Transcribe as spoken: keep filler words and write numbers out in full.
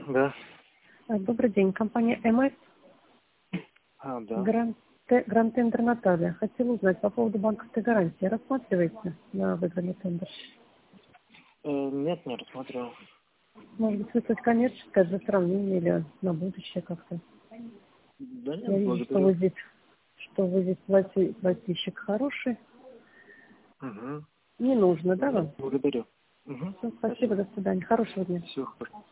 Да. А, Добрый день, компания МС, А, да. Гранд, Т- Гранд Тендер Наталья. Хотела узнать по поводу банковской гарантии. Рассматриваете на выигранный тендер? Э, нет, не рассмотрел. Может быть, выслать коммерческое для сравнения или на будущее как-то? Да Я нет, вижу, что благодарю. вы здесь, что вы здесь плати- плательщик хороший. Угу. Не нужно, да, Нет, вам? благодарю. Угу. Всё, спасибо, Спасибо. до свидания. Хорошего дня. Все хорошо.